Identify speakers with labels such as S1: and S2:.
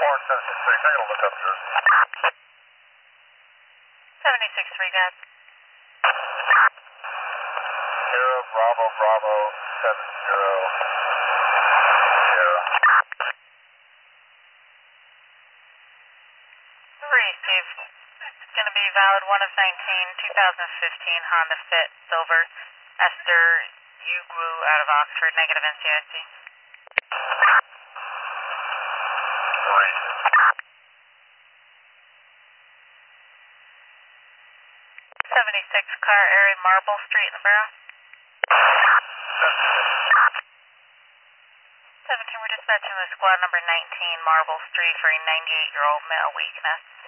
S1: Orange 763, can I get a look up here?
S2: 76-3, guys.
S1: Sierra Bravo Bravo 70 Sierra.
S2: 3, Steve. It's going to be valid 1 of 19, 2015 Honda Fit Silver, Esther Ugwu out of Oxford, negative NCIC. 76 car area Marble Street in the Barrow. 17, we're dispatching with squad number 19 Marble Street for a 98-year-old male weakness.